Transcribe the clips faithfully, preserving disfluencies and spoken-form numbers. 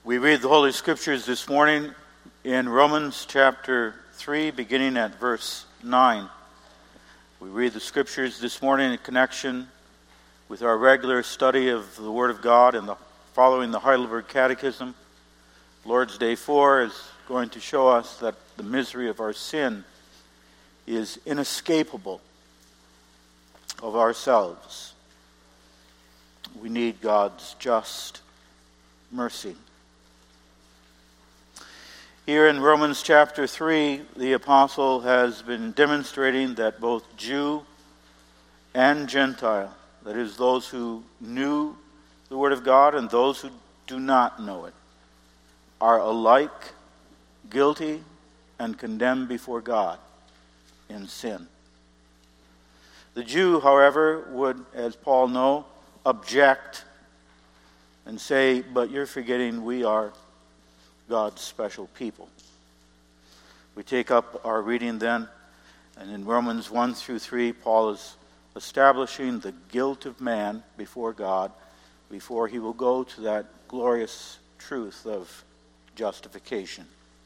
We read the Holy Scriptures this morning in Romans chapter three, beginning at verse nine. We read the Scriptures this morning in connection with our regular study of the Word of God and the, following the Heidelberg Catechism. Lord's Day four is going to show us that the misery of our sin is inescapable of ourselves. We need God's just mercy. Here in Romans chapter three, the apostle has been demonstrating that both Jew and Gentile, that is, those who knew the Word of God and those who do not know it, are alike guilty and condemned before God in sin. The Jew, however, would, as Paul know, object and say, but you're forgetting we are God's special people. We take up our reading then, and in Romans one through three, Paul is establishing the guilt of man before God before he will go to that glorious truth of justification.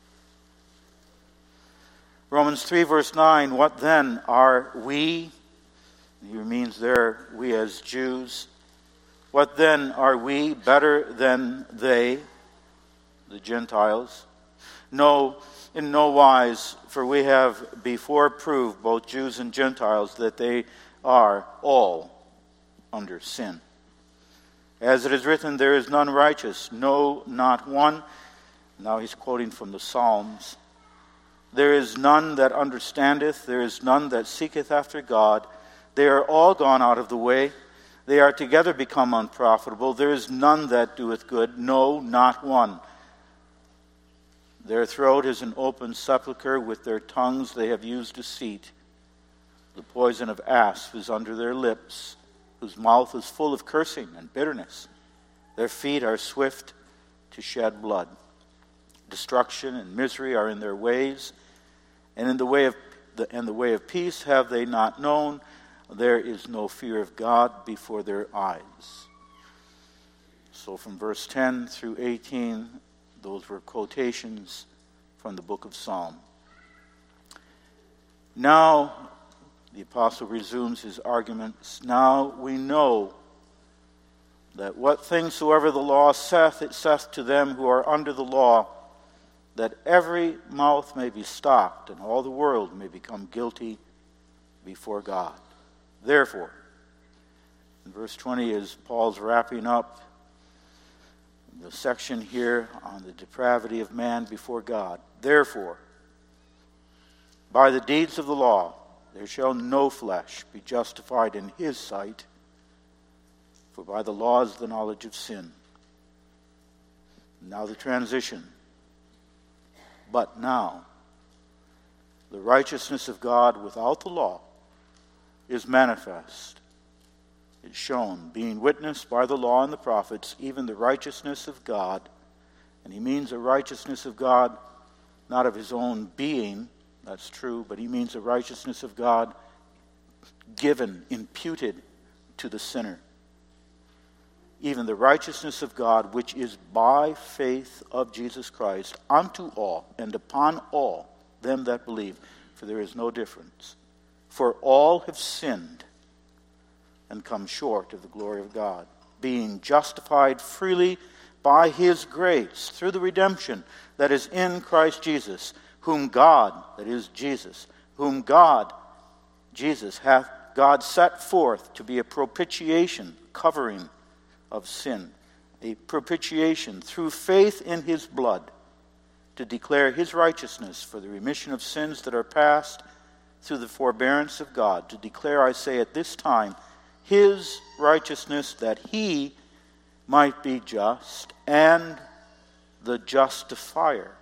Romans three verse nine, what then are we? He means there, we as Jews. What then are we better than they, the Gentiles? No, in no wise, for we have before proved, both Jews and Gentiles, that they are all under sin. As it is written, there is none righteous, no, not one. Now he's quoting from the Psalms. There is none that understandeth, there is none that seeketh after God. They are all gone out of the way. They are together become unprofitable. There is none that doeth good, no, not one. Their throat is an open sepulchre, with their tongues they have used deceit. The poison of asp is under their lips, whose mouth is full of cursing and bitterness. Their feet are swift to shed blood. Destruction and misery are in their ways, and in the way of the and the way of peace have they not known. There is no fear of God before their eyes. So from verse ten through eighteen, those were quotations from the book of Psalm. Now, the apostle resumes his arguments. Now we know that what things soever the law saith, it saith to them who are under the law, that every mouth may be stopped, and all the world may become guilty before God. Therefore, in verse twenty, as Paul's wrapping up the section here on the depravity of man before God. Therefore, by the deeds of the law, there shall no flesh be justified in his sight, for by the law is the knowledge of sin. Now the transition. But now, the righteousness of God without the law is manifest. Is shown, being witnessed by the law and the prophets, even the righteousness of God. And he means the righteousness of God, not of his own being, that's true, but he means the righteousness of God given, imputed to the sinner. Even the righteousness of God, which is by faith of Jesus Christ, unto all and upon all them that believe, for there is no difference. For all have sinned and come short of the glory of God, being justified freely by his grace through the redemption that is in Christ Jesus, whom God, that is Jesus, whom God, Jesus, hath God set forth to be a propitiation, covering of sin, a propitiation through faith in his blood, to declare his righteousness for the remission of sins that are past through the forbearance of God, to declare, I say, at this time, his righteousness, that he might be just and the justifier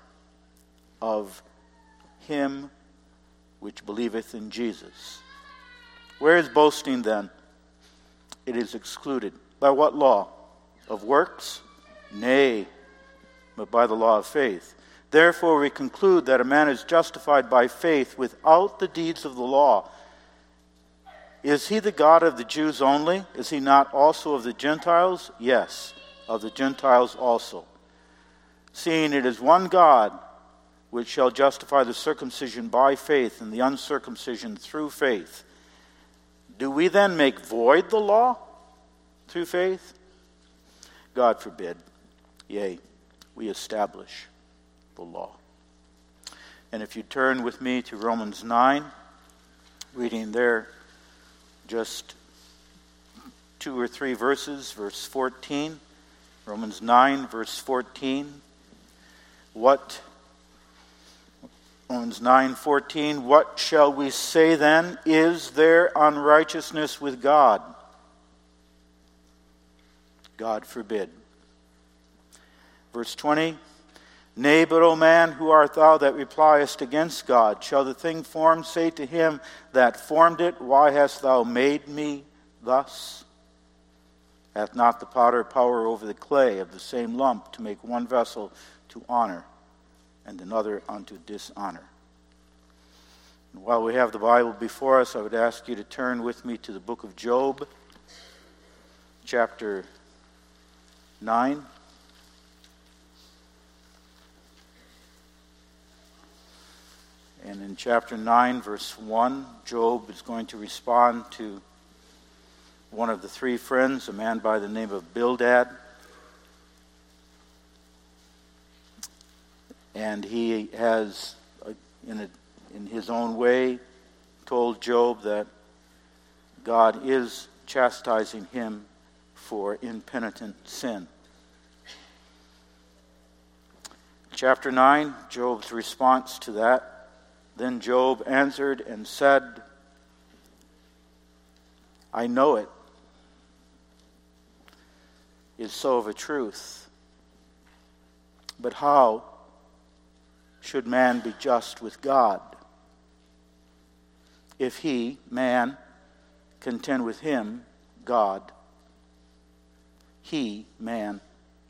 of him which believeth in Jesus. Where is boasting then? It is excluded. By what law? Of works? Nay, but by the law of faith. Therefore we conclude that a man is justified by faith without the deeds of the law. Is he the God of the Jews only? Is he not also of the Gentiles? Yes, of the Gentiles also. seeing it is one God which shall justify the circumcision by faith and the uncircumcision through faith. Do we then make void the law through faith? God forbid. Yea, we establish the law. And if you turn with me to Romans nine, reading there just two or three verses, verse fourteen. Romans nine, verse fourteen. What, Romans nine, fourteen, what shall we say then? Is there unrighteousness with God? God forbid. Verse twenty, nay, but, O man, who art thou that repliest against God? Shall the thing formed say to him that formed it, why hast thou made me thus? Hath not the potter power over the clay of the same lump to make one vessel to honor and another unto dishonor? And while we have the Bible before us, I would ask you to turn with me to the book of Job, chapter nine. And in chapter nine, verse one, Job is going to respond to one of the three friends, a man by the name of Bildad. And he has, uh, in, a, in his own way, told Job that God is chastising him for impenitent sin. Chapter nine, Job's response to that. Then Job answered and said, I know it is so of a truth. But how should man be just with God? If he, man, contend with him, God, he, man,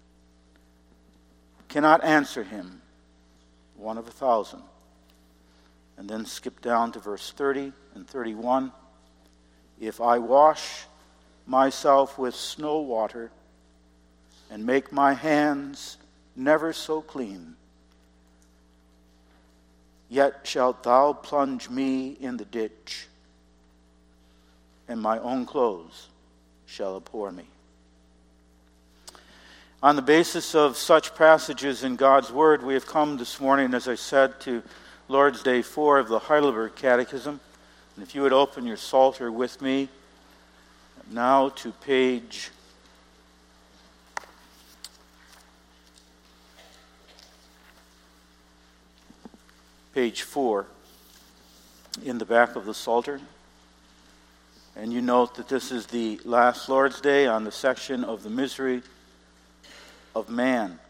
cannot answer him, one of a thousand. And then skip down to verse thirty and thirty-one. If I wash myself with snow water and make my hands never so clean, yet shalt thou plunge me in the ditch, and my own clothes shall abhor me. On the basis of such passages in God's Word, we have come this morning, as I said, to Lord's Day four of the Heidelberg Catechism. And if you would open your Psalter with me now to page page four in the back of the Psalter. And you note that this is the last Lord's Day on the section of the misery of man.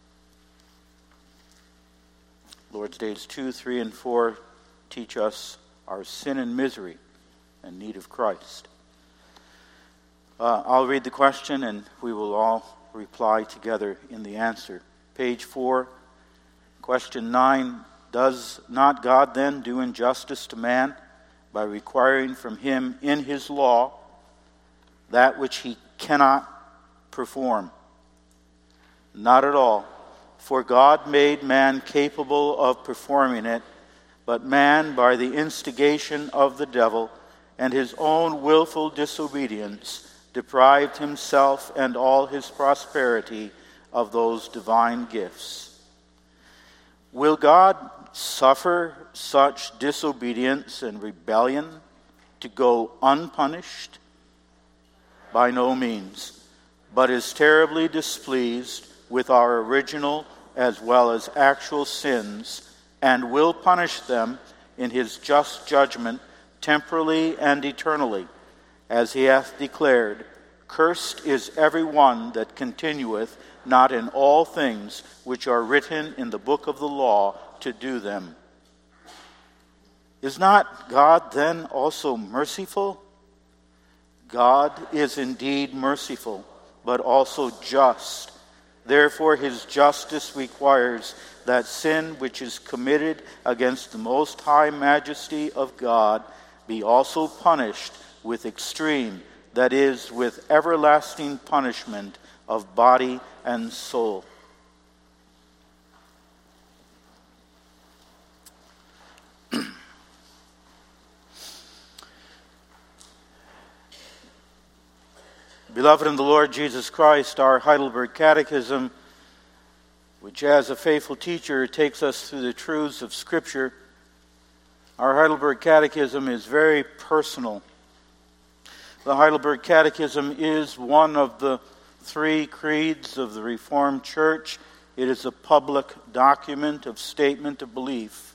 Lord's Days two, three, and four teach us our sin and misery and need of Christ. Uh, I'll read the question and we will all reply together in the answer. Page four, question nine. Does not God then do injustice to man by requiring from him in his law that which he cannot perform? Not at all. For God made man capable of performing it, but man, by the instigation of the devil and his own willful disobedience, deprived himself and all his prosperity of those divine gifts. Will God suffer such disobedience and rebellion to go unpunished? By no means, but is terribly displeased with our original as well as actual sins, and will punish them in his just judgment temporally and eternally, as he hath declared, cursed is every one that continueth not in all things which are written in the book of the law to do them. Is not God then also merciful? God is indeed merciful, but also just. Therefore his justice requires that sin which is committed against the most high majesty of God be also punished with extreme, that is, with everlasting punishment of body and soul. Beloved in the Lord Jesus Christ, our Heidelberg Catechism, which as a faithful teacher takes us through the truths of Scripture, our Heidelberg Catechism is very personal. The Heidelberg Catechism is one of the three creeds of the Reformed Church. It is a public document of statement of belief.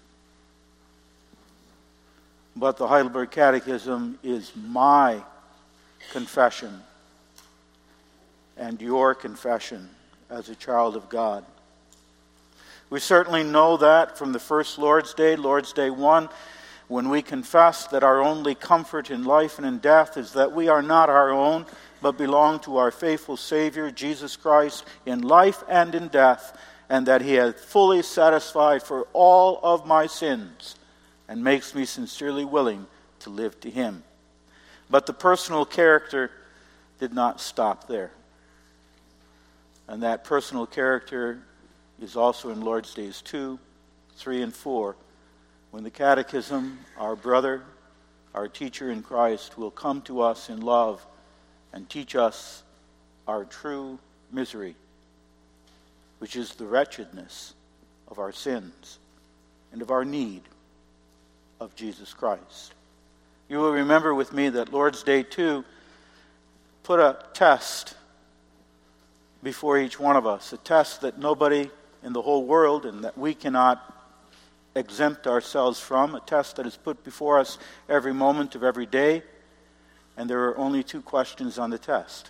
But the Heidelberg Catechism is my confession and your confession as a child of God. We certainly know that from the first Lord's Day, Lord's Day one, when we confess that our only comfort in life and in death is that we are not our own, but belong to our faithful Savior, Jesus Christ, in life and in death, and that He has fully satisfied for all of my sins and makes me sincerely willing to live to Him. But the personal character did not stop there. And that personal character is also in Lord's Days two, three, and four, when the Catechism, our brother, our teacher in Christ, will come to us in love and teach us our true misery, which is the wretchedness of our sins and of our need of Jesus Christ. You will remember with me that Lord's Day two put a test before each one of us, a test that nobody in the whole world and that we cannot exempt ourselves from, a test that is put before us every moment of every day, and there are only two questions on the test.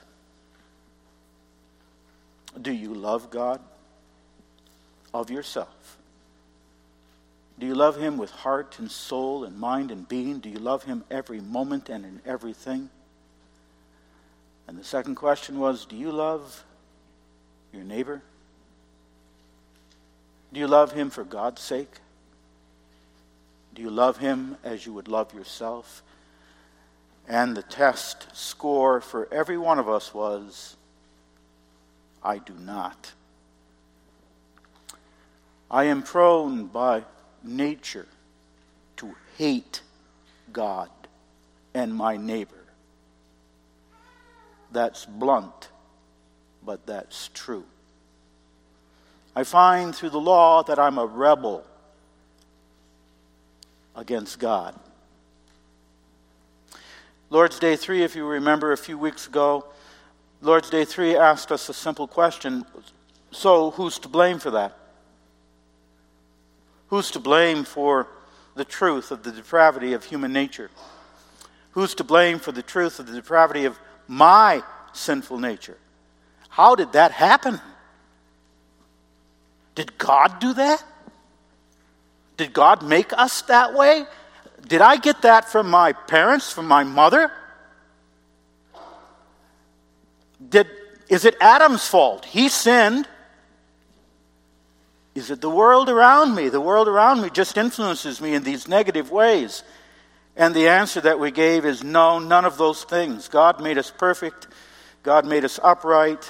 Do you love God of yourself? Do you love Him with heart and soul and mind and being? Do you love Him every moment and in everything? And the second question was, do you love your neighbor? Do you love him for God's sake? Do you love him as you would love yourself? And the test score for every one of us was, I do not. I am prone by nature to hate God and my neighbor. That's blunt, but that's true. I find through the law that I'm a rebel against God. Lord's Day three, if you remember a few weeks ago, Lord's Day three asked us a simple question. So who's to blame for that? Who's to blame for the truth of the depravity of human nature? Who's to blame for the truth of the depravity of my sinful nature? How did that happen? Did God do that? Did God make us that way? Did I get that from my parents, from my mother? Did, is it Adam's fault? He sinned. Is it the world around me? The world around me just influences me in these negative ways. And the answer that we gave is no, none of those things. God made us perfect. God made us upright.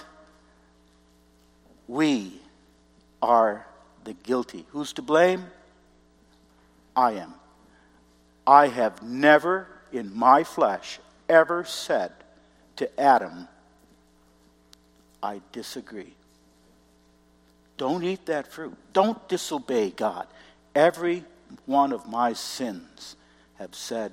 We are the guilty. Who's to blame? I am. I have never in my flesh ever said to Adam, I disagree. Don't eat that fruit. Don't disobey God. Every one of my sins have said,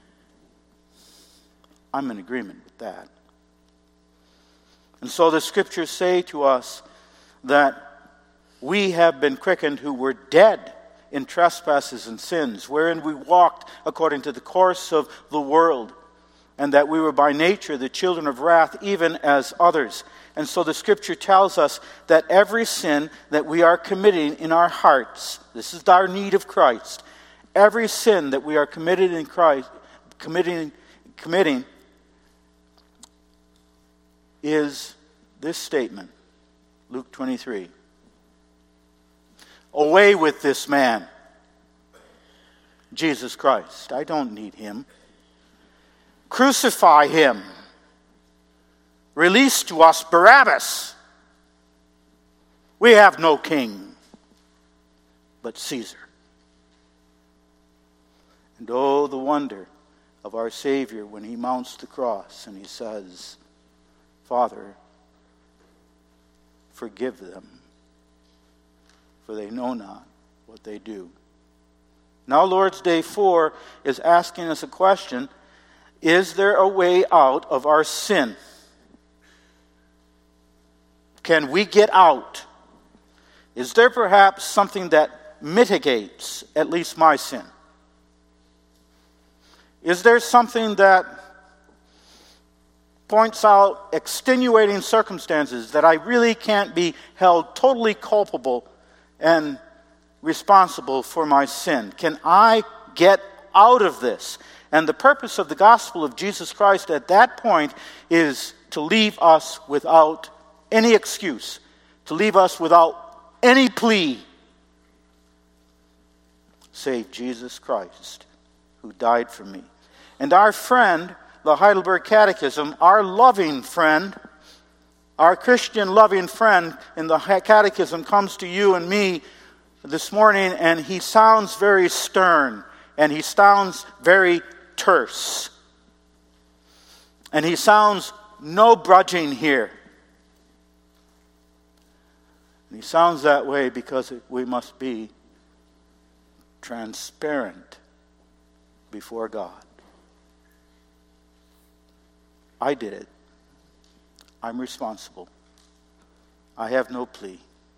I'm in agreement with that. And so the scriptures say to us that we have been quickened who were dead in trespasses and sins, wherein we walked according to the course of the world, and that we were by nature the children of wrath, even as others. And so the scripture tells us that every sin that we are committing in our hearts, this is our need of Christ, every sin that we are committed in Christ, committing, committing is this statement, Luke twenty-three. Away with this man, Jesus Christ. I don't need him. Crucify him. Release to us Barabbas. We have no king but Caesar. And oh, the wonder of our Savior when he mounts the cross and he says, Father, forgive them, for they know not what they do. Now, Lord's Day four is asking us a question. Is there a way out of our sin? Can we get out? Is there perhaps something that mitigates at least my sin? Is there something that points out extenuating circumstances that I really can't be held totally culpable and responsible for my sin? Can I get out of this? And the purpose of the gospel of Jesus Christ at that point is to leave us without any excuse, to leave us without any plea, save Jesus Christ, who died for me. And our friend, the Heidelberg Catechism, our loving friend, our Christian loving friend in the Catechism comes to you and me this morning, and he sounds very stern, and he sounds very terse. And he sounds no grudging here. And he sounds that way because we must be transparent before God. I did it. I'm responsible. I have no plea.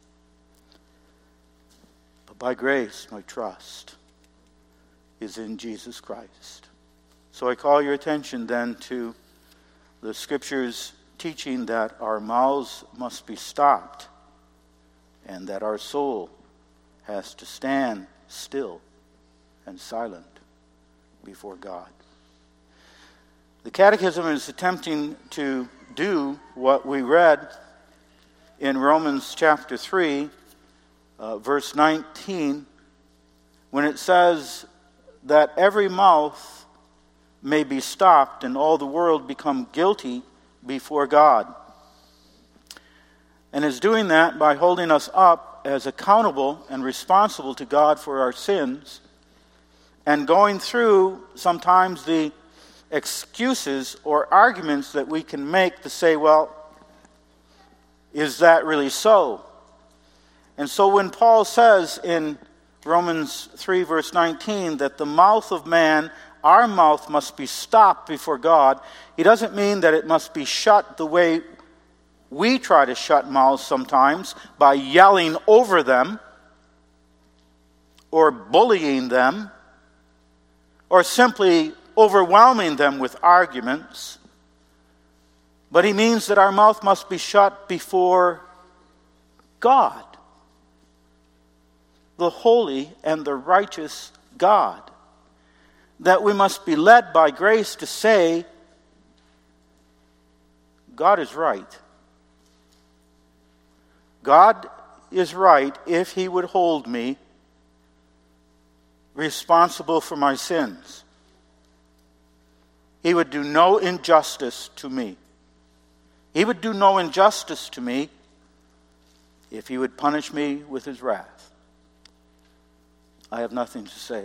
But by grace, my trust is in Jesus Christ. So I call your attention then to the Scripture's teaching that our mouths must be stopped and that our soul has to stand still and silent before God. The Catechism is attempting to do what we read in Romans chapter three, uh, verse nineteen, when it says that every mouth may be stopped and all the world become guilty before God. And is doing that by holding us up as accountable and responsible to God for our sins, and going through sometimes the excuses or arguments that we can make to say, well, is that really so? And so when Paul says in Romans three verse nineteen that the mouth of man, our mouth must be stopped before God, he doesn't mean that it must be shut the way we try to shut mouths sometimes by yelling over them or bullying them or simply overwhelming them with arguments. But he means that our mouth must be shut before God, the holy and the righteous God. That we must be led by grace to say, God is right. God is right if he would hold me responsible for my sins. He would do no injustice to me. He would do no injustice to me if he would punish me with his wrath. I have nothing to say.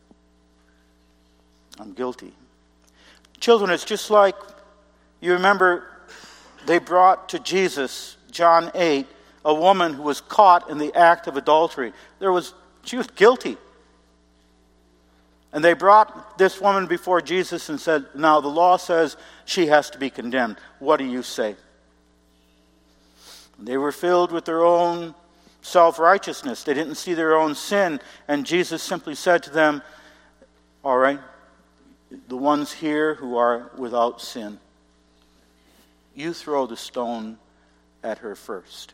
I'm guilty. Children, it's just like, you remember, they brought to Jesus, John eight, a woman who was caught in the act of adultery. There was, she was guilty. And they brought this woman before Jesus and said, now the law says she has to be condemned. What do you say? They were filled with their own self-righteousness. They didn't see their own sin. And Jesus simply said to them, all right, the ones here who are without sin, you throw the stone at her first.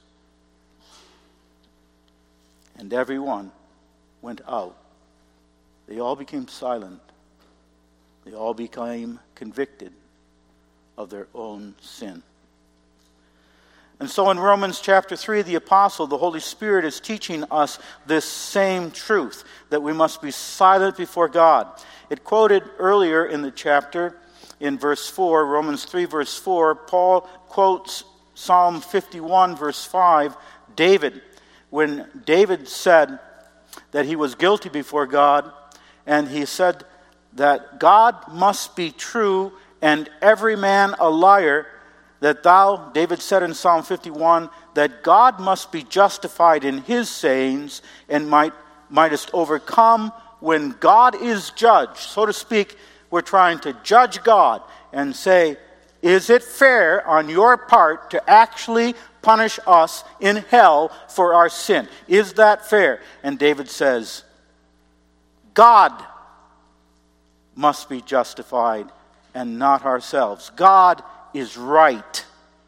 And everyone went out. They all became silent. They all became convicted of their own sin. And so in Romans chapter three, the apostle, the Holy Spirit, is teaching us this same truth, that we must be silent before God. It quoted earlier in the chapter, in verse four, Romans three, verse four, Paul quotes Psalm fifty-one, verse five, David, when David said that he was guilty before God, and he said that God must be true and every man a liar, that thou, David said in Psalm fifty-one, that God must be justified in his sayings and might mightest overcome when God is judged. So to speak, we're trying to judge God and say, is it fair on your part to actually punish us in hell for our sin? Is that fair? And David says, God must be justified and not ourselves. God is right.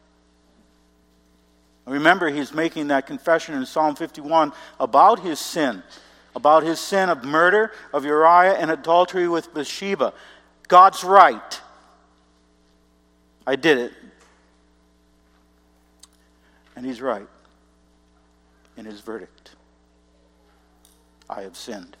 Remember, he's making that confession in Psalm fifty-one about his sin, about his sin of murder of Uriah and adultery with Bathsheba. God's right. I did it. And he's right in his verdict. I have sinned.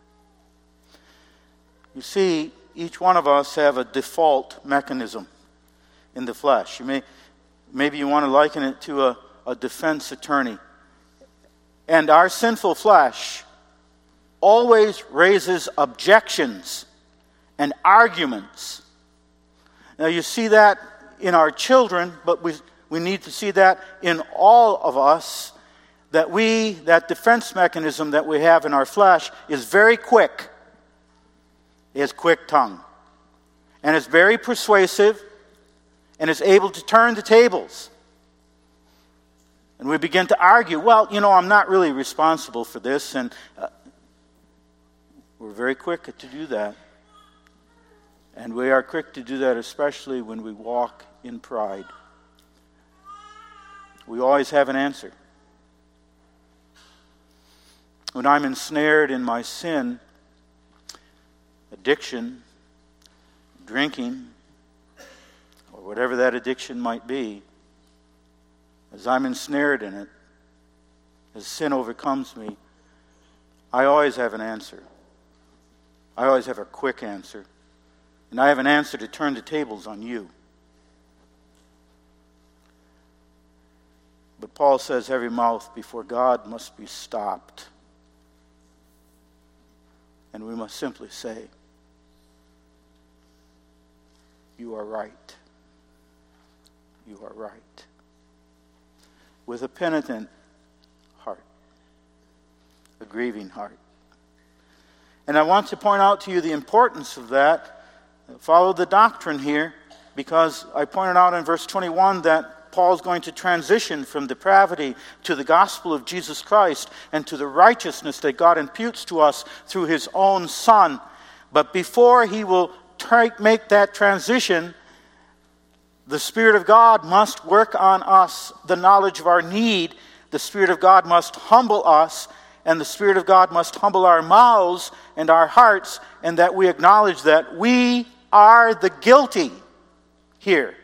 You see, each one of us have a default mechanism in the flesh. You may, maybe you want to liken it to a, a defense attorney. And our sinful flesh always raises objections and arguments. Now you see that in our children, but we we need to see that in all of us, that we, that defense mechanism that we have in our flesh is very quick. It has quick tongue. And it's very persuasive, and is able to turn the tables. And we begin to argue, well, you know, I'm not really responsible for this, and uh, we're very quick to do that. And we are quick to do that especially when we walk in pride. We always have an answer. When I'm ensnared in my sin, addiction, drinking, or whatever that addiction might be, as I'm ensnared in it, as sin overcomes me, I always have an answer. I always have a quick answer. And I have an answer to turn the tables on you. But Paul says every mouth before God must be stopped. And we must simply say, you are right. You are right. With a penitent heart, a grieving heart. And I want to point out to you the importance of that. Follow the doctrine here, because I pointed out in verse twenty-one that Paul's going to transition from depravity to the gospel of Jesus Christ and to the righteousness that God imputes to us through his own Son. But before he will try, make that transition, the Spirit of God must work on us the knowledge of our need. The Spirit of God must humble us, and the Spirit of God must humble our mouths and our hearts, and that we acknowledge that we are the guilty here.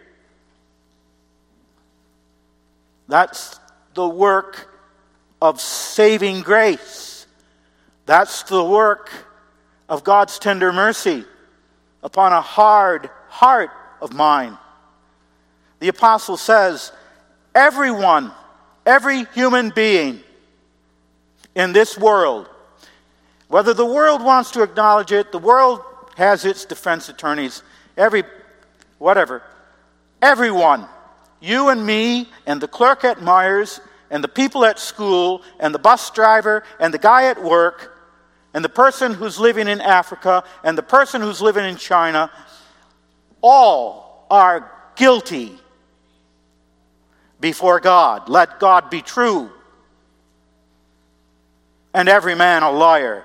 That's the work of saving grace. That's the work of God's tender mercy upon a hard heart of mine. The apostle says, everyone, every human being in this world, whether the world wants to acknowledge it, the world has its defense attorneys, every, whatever, everyone, you and me and the clerk at Myers and the people at school and the bus driver and the guy at work and the person who's living in Africa and the person who's living in China, all are guilty before God. Let God be true, and every man a liar.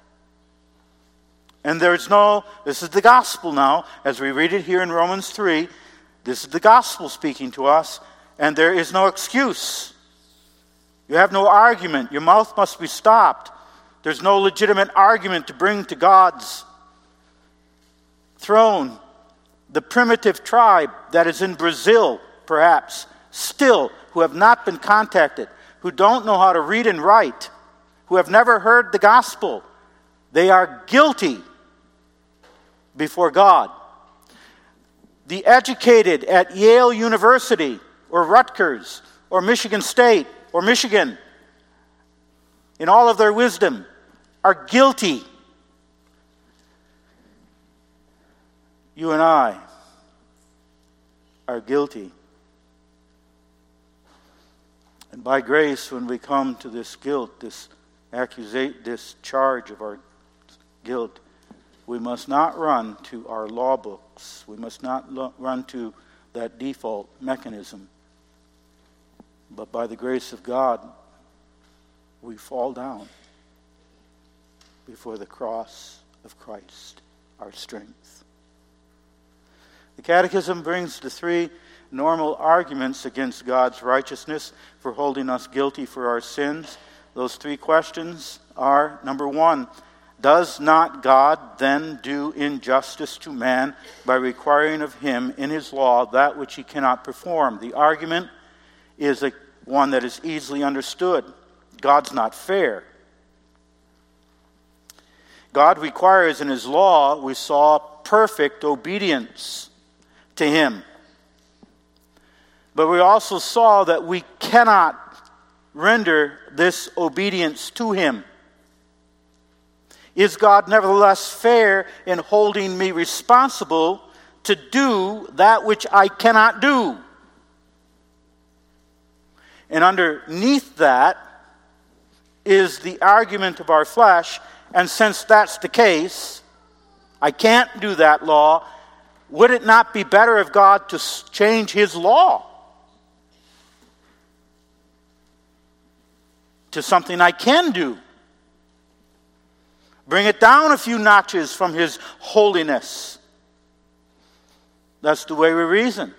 And there's no, this is the gospel now, as we read it here in Romans three, this is the gospel speaking to us, and there is no excuse. You have no argument. Your mouth must be stopped. There's no legitimate argument to bring to God's throne. The primitive tribe that is in Brazil, perhaps, still, who have not been contacted, who don't know how to read and write, who have never heard the gospel, they are guilty before God. The educated at Yale University or Rutgers or Michigan State or Michigan, in all of their wisdom, are guilty. You and I are guilty And by grace, when we come to this guilt, this accusation, this charge of our guilt, we must not run to our law books. We must not lo- run to that default mechanism. But by the grace of God, we fall down before the cross of Christ, our strength. The Catechism brings the three normal arguments against God's righteousness for holding us guilty for our sins. Those three questions are, number one, does not God then do injustice to man by requiring of him in his law that which he cannot perform? The argument is a, one that is easily understood. God's not fair. God requires in his law, we saw, perfect obedience to him. But we also saw that we cannot render this obedience to him. Is God nevertheless fair in holding me responsible to do that which I cannot do? And underneath that is the argument of our flesh, and since that's the case, I can't do that law, would it not be better of God to change his law to something I can do? Bring it down a few notches from his holiness. That's the way we reason.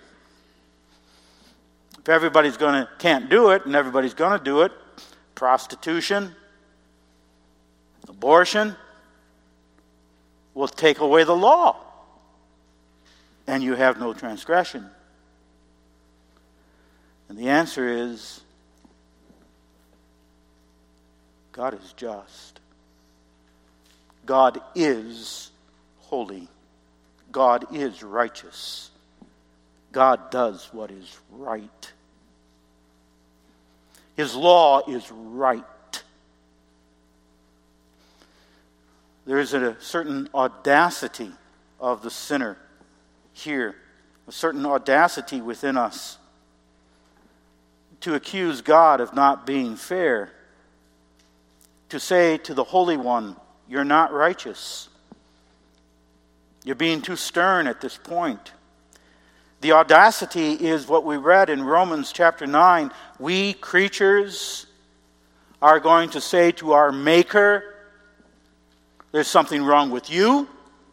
If everybody's gonna can't do it, and everybody's going to do it, prostitution, abortion will take away the law, and you have no transgression. And the answer is, God is just. God is holy. God is righteous. God does what is right. His law is right. There is a certain audacity of the sinner here, a certain audacity within us to accuse God of not being fair, to say to the Holy One, you're not righteous. You're being too stern at this point. The audacity is what we read in Romans chapter nine. We creatures are going to say to our Maker, there's something wrong with you.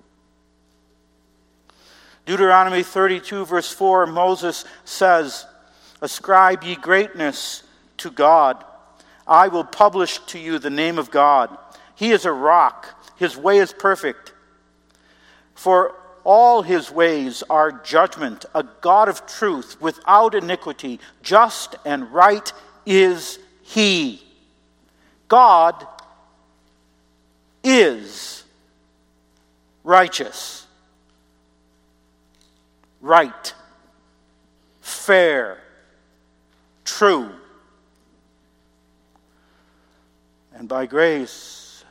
Deuteronomy thirty-two verse four, Moses says, ascribe ye greatness to God. I will publish to you the name of God. He is a rock. His way is perfect. For all his ways are judgment, a God of truth, without iniquity. Just and right is he. God is righteous, right, fair, true. And by grace,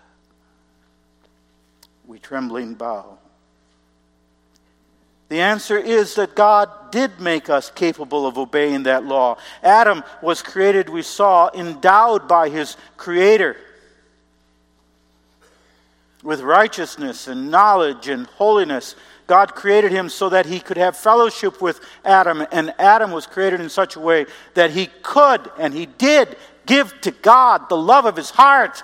we trembling bow. The answer is that God did make us capable of obeying that law. Adam was created, we saw, endowed by his Creator with righteousness and knowledge and holiness. God created him so that he could have fellowship with Adam, and Adam was created in such a way that he could, and he did, give to God the love of his heart.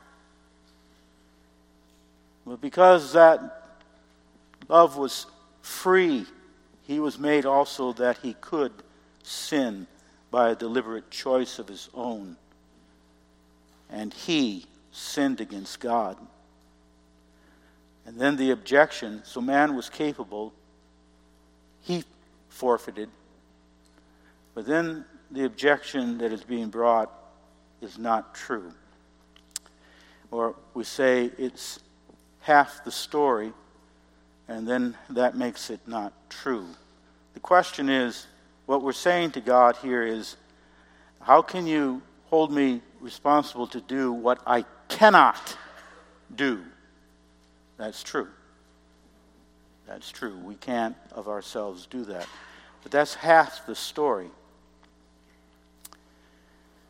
But because that love was free, he was made also that he could sin by a deliberate choice of his own. And he sinned against God. And then the objection, so man was capable, he forfeited. But then the objection that is being brought is not true. Or we say it's half the story, and then that makes it not true. The question is, what we're saying to God here is, how can you hold me responsible to do what I cannot do? That's true. That's true. We can't of ourselves do that. But that's half the story.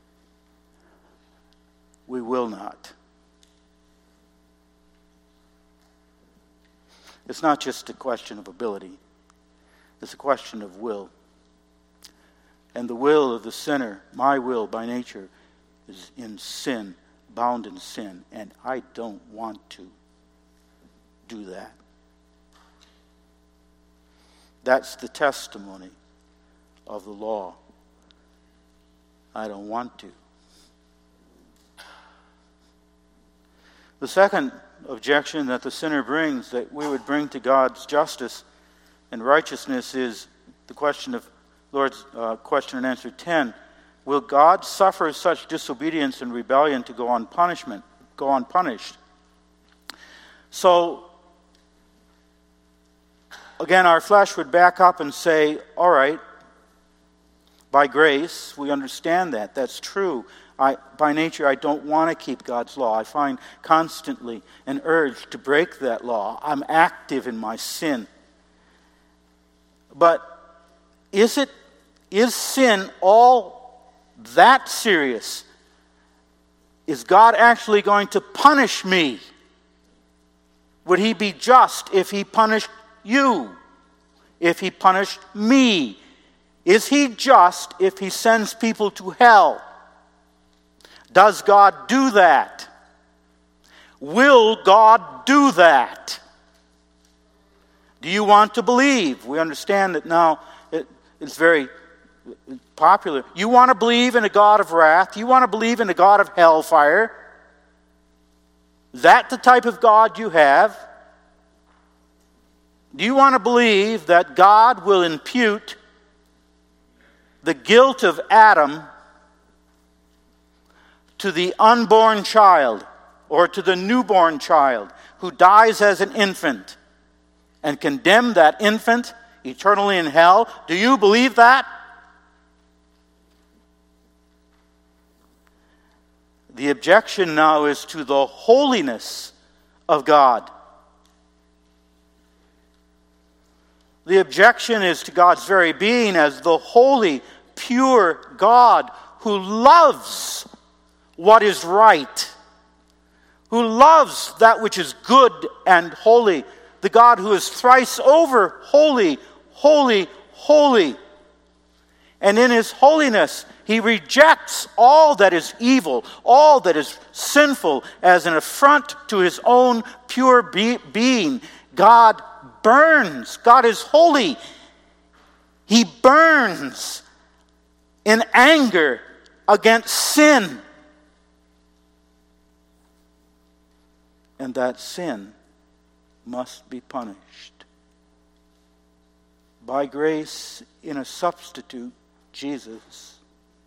we will not. It's not just a question of ability. It's a question of will. And the will of the sinner, my will by nature, is in sin, bound in sin. And I don't want to do that. That's the testimony of the law. I don't want to. The second objection that the sinner brings, that we would bring to God's justice and righteousness, is the question of Lord's uh, question and answer ten. Will God suffer such disobedience and rebellion to go unpunishment, go unpunished? So, again, our flesh would back up and say, all right, by grace, we understand that. That's true. I, by nature, I don't want to keep God's law. I find constantly an urge to break that law. I'm active in my sin. But is it, is sin all that serious? Is God actually going to punish me? Would he be just if he punished you? If he punished me? Is he just if he sends people to hell? Does God do that? Will God do that? Do you want to believe? We understand that now it, it's very popular. You want to believe in a God of wrath? You want to believe in a God of hellfire? Is that the type of God you have? Do you want to believe that God will impute the guilt of Adam to the unborn child or to the newborn child who dies as an infant and condemn that infant eternally in hell? Do you believe that? The objection now is to the holiness of God. The objection is to God's very being as the holy, pure God who loves what is right, who loves that which is good and holy, the God who is thrice over holy, holy, holy. And in his holiness, he rejects all that is evil, all that is sinful, as an affront to his own pure be- being. God burns. God is holy. He burns in anger against sin. And that sin must be punished. By grace, in a substitute, Jesus,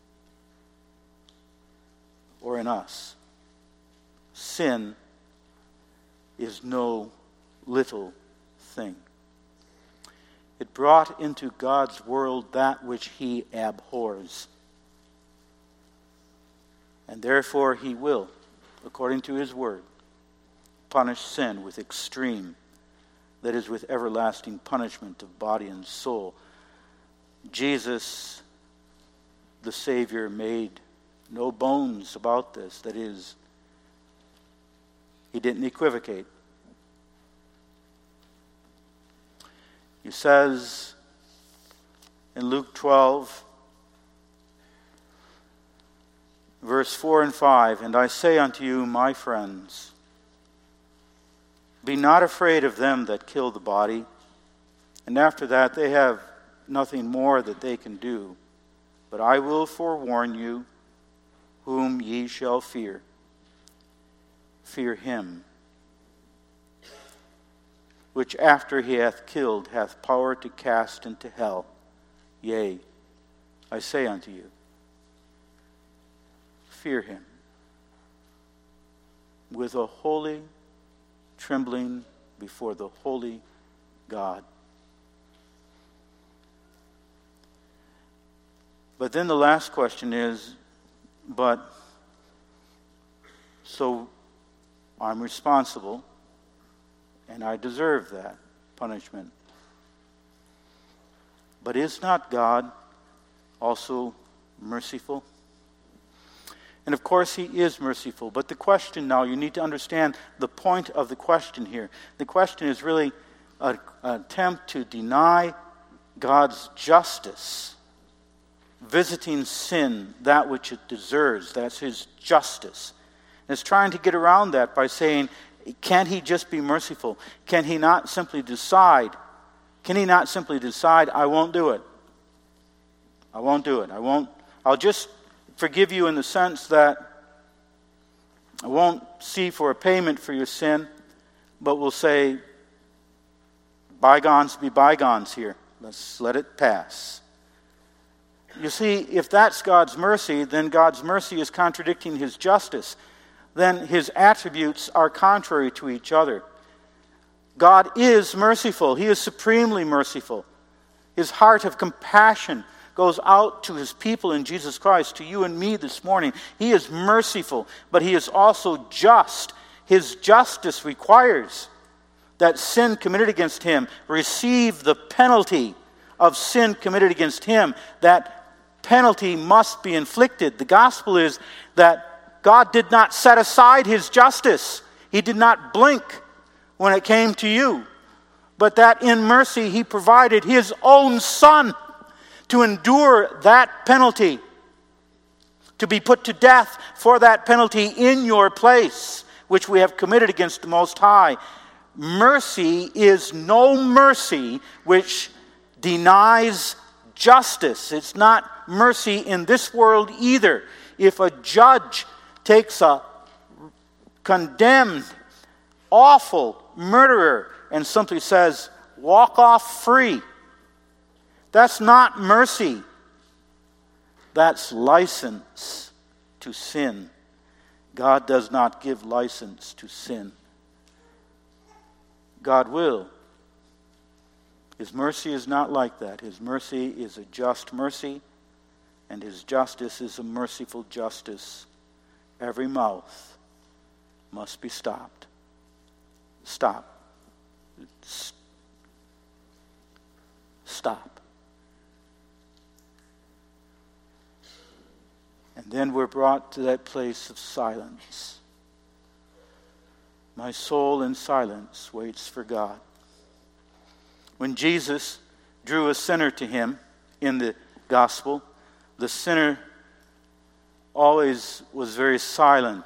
or in us, sin is no little thing. It brought into God's world that which he abhors. And therefore he will, according to his word, punish sin with extreme, that is, with everlasting punishment of body and soul. Jesus, the Savior, made no bones about this. That is, he didn't equivocate. He says in Luke twelve, verse four and five, "And I say unto you, my friends, be not afraid of them that kill the body, and after that they have nothing more that they can do. But I will forewarn you whom ye shall fear. Fear him, which after he hath killed hath power to cast into hell. Yea, I say unto you, fear him." With a holy trembling before the holy God. But then the last question is, but so I'm responsible and I deserve that punishment. But is not God also merciful? And of course he is merciful. But the question now, you need to understand the point of the question here. The question is really an attempt to deny God's justice, visiting sin that which it deserves. That's his justice. And it's trying to get around that by saying, can't he just be merciful? Can he not simply decide? Can he not simply decide, I won't do it? I won't do it. I won't. I'll just forgive you in the sense that I won't see for a payment for your sin, but we'll say, bygones be bygones here. Let's let it pass. You see, if that's God's mercy, then God's mercy is contradicting his justice. Then his attributes are contrary to each other. God is merciful. He is supremely merciful. His heart of compassion goes out to his people in Jesus Christ, to you and me this morning. He is merciful, but he is also just. His justice requires that sin committed against him receive the penalty of sin committed against him. That penalty must be inflicted. The gospel is that God did not set aside his justice. He did not blink when it came to you, but that in mercy he provided his own Son to endure that penalty, to be put to death for that penalty in your place, which we have committed against the Most High. Mercy is no mercy which denies justice. It's not mercy in this world either. If a judge takes a condemned, awful murderer and simply says, walk off free, that's not mercy. That's license to sin. God does not give license to sin. God will. His mercy is not like that. His mercy is a just mercy, and his justice is a merciful justice. Every mouth must be stopped. Stop. Stop. And then we're brought to that place of silence. My soul in silence waits for God. When Jesus drew a sinner to him in the gospel, the sinner always was very silent,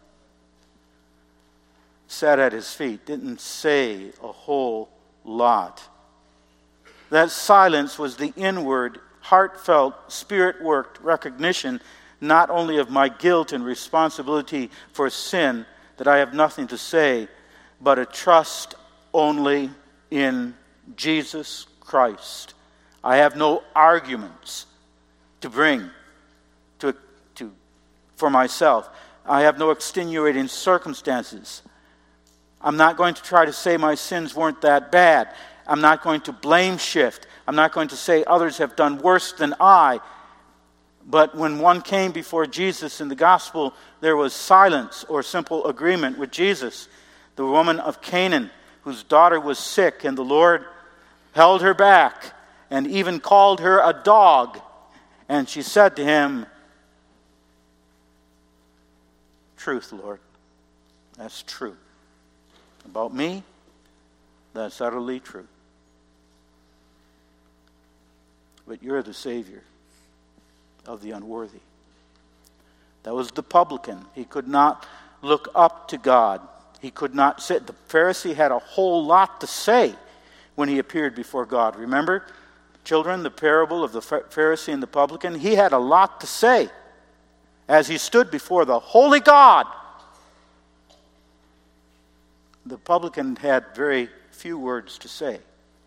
sat at his feet, didn't say a whole lot. That silence was the inward, heartfelt, spirit-worked recognition not only of my guilt and responsibility for sin, that I have nothing to say, but a trust only in Jesus Christ. I have no arguments to bring to, to, for myself. I have no extenuating circumstances. I'm not going to try to say my sins weren't that bad. I'm not going to blame shift. I'm not going to say others have done worse than I. But when one came before Jesus in the gospel, there was silence or simple agreement with Jesus. The woman of Canaan, whose daughter was sick, and the Lord held her back and even called her a dog. And she said to him, truth, Lord. That's true. About me, that's utterly true. But you're the Savior of the unworthy. That was the publican. He could not look up to God. He could not sit. The Pharisee had a whole lot to say when he appeared before God. Remember, children, the parable of the Pharisee and the publican? He had a lot to say as he stood before the holy God. The publican had very few words to say.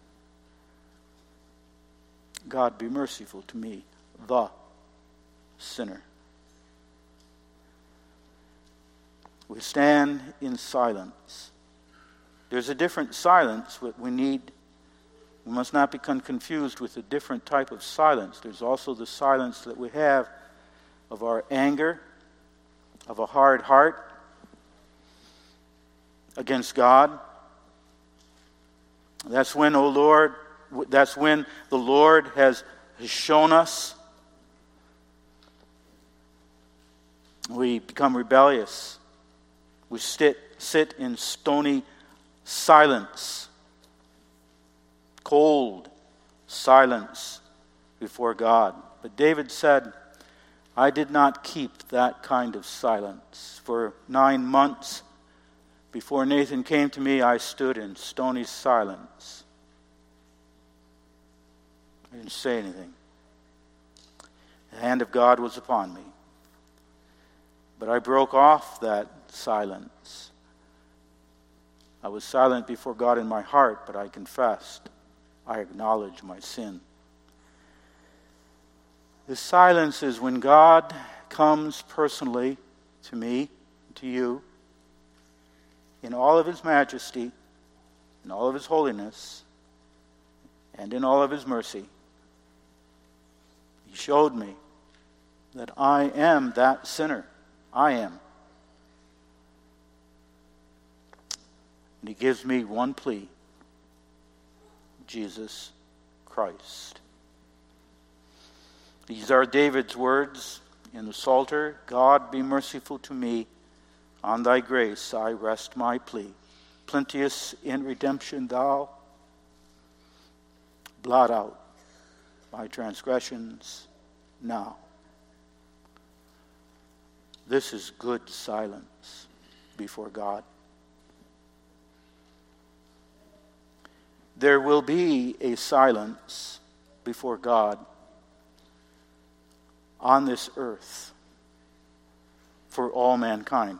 God, be merciful to me, the sinner. We stand in silence. There's a different silence that we need. We must not become confused with a different type of silence. There's also the silence that we have of our anger, of a hard heart against God. That's when, O Lord, that's when the Lord has, has shown us We become rebellious. We sit, sit in stony silence, cold silence before God. But David said, I did not keep that kind of silence. For nine months before Nathan came to me, I stood in stony silence. I didn't say anything. The hand of God was upon me. But I broke off that silence. I was silent before God in my heart, but I confessed. I acknowledged my sin. This silence is when God comes personally to me, to you, in all of his majesty, in all of his holiness, and in all of his mercy. He showed me that I am that sinner. I am. And he gives me one plea: Jesus Christ. These are David's words in the Psalter. God, be merciful to me. On thy grace I rest my plea. Plenteous in redemption thou. Blot out my transgressions now. This is good silence before God. There will be a silence before God on this earth for all mankind.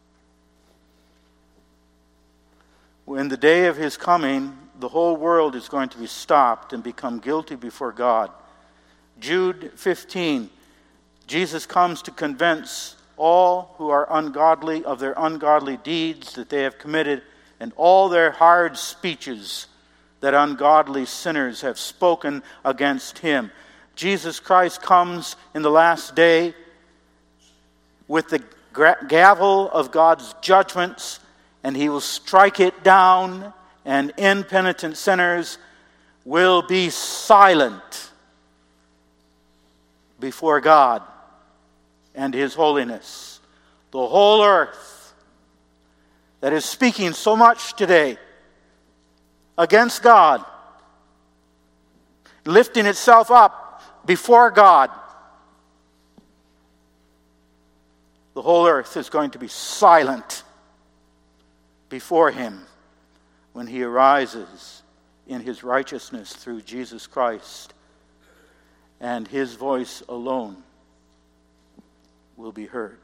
When the day of his coming, the whole world is going to be stopped and become guilty before God. Jude fifteen, Jesus comes to convince all who are ungodly of their ungodly deeds that they have committed, and all their hard speeches that ungodly sinners have spoken against him. Jesus Christ comes in the last day with the gavel of God's judgments, and he will strike it down, and impenitent sinners will be silent before God and his holiness. The whole earth that is speaking so much today against God, lifting itself up before God, the whole earth is going to be silent before him when he arises in his righteousness through Jesus Christ, and his voice alone will be heard.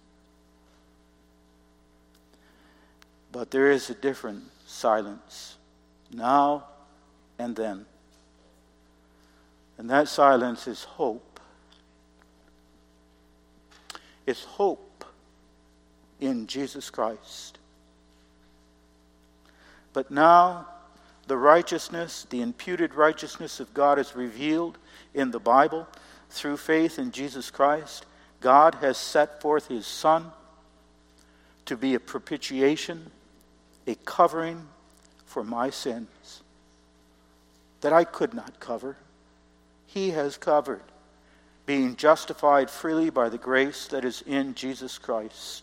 But there is a different silence, now and then. And that silence is hope. It's hope in Jesus Christ. But now the righteousness, the imputed righteousness of God is revealed in the Bible through faith in Jesus Christ. God has set forth his Son to be a propitiation, a covering for my sins that I could not cover. He has covered, being justified freely by the grace that is in Jesus Christ.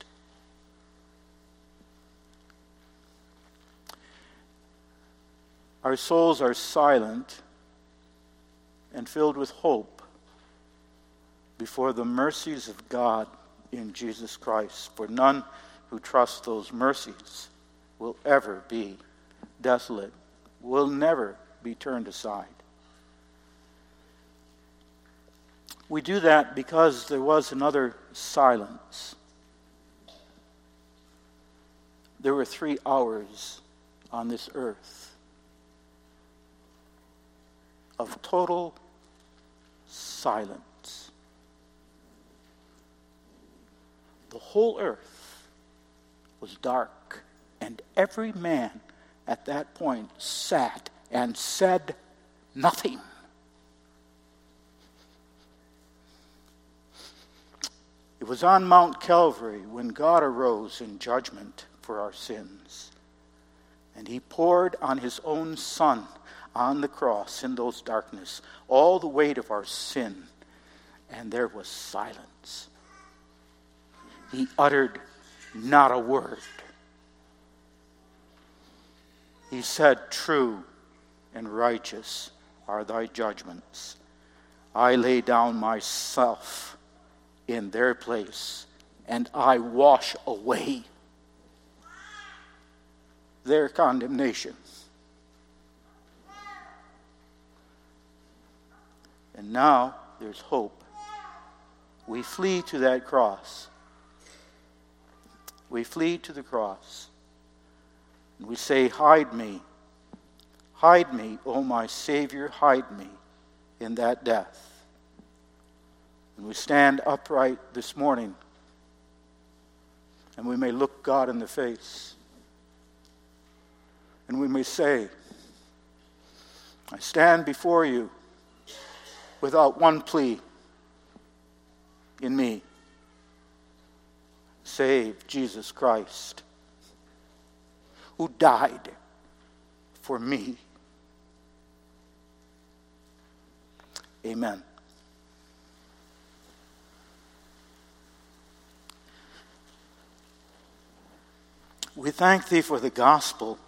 Our souls are silent and filled with hope before the mercies of God in Jesus Christ. For none who trust those mercies will ever be desolate, will never be turned aside. We do that because there was another silence. There were three hours on this earth of total silence. The whole earth was dark, and every man at that point sat and said nothing. It was on Mount Calvary when God arose in judgment for our sins. And he poured on his own Son on the cross in those darkness all the weight of our sin. And there was silence. he uttered not a word. He said, "True and righteous are thy judgments. I lay down myself in their place, and I wash away their condemnation." And now there's hope. We flee to that cross. We flee to the cross. And we say, "Hide me. Hide me, O my Savior, hide me in that death." And we stand upright this morning, and we may look God in the face. And we may say, "I stand before you without one plea in me. Save Jesus Christ, who died for me." Amen. We thank thee for the gospel.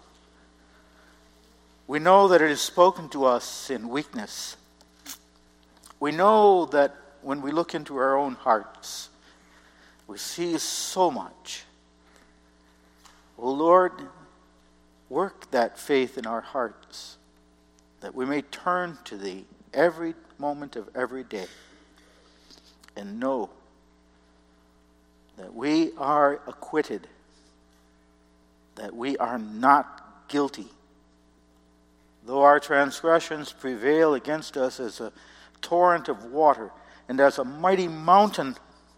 We know that it is spoken to us in weakness. We know that when we look into our own hearts, we see so much. O Lord, work that faith in our hearts, that we may turn to thee every moment of every day and know that we are acquitted, that we are not guilty. Though our transgressions prevail against us as a torrent of water and as a mighty mountain,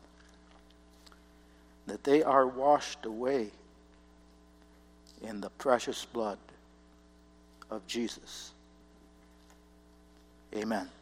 that they are washed away in the precious blood of Jesus. Amen.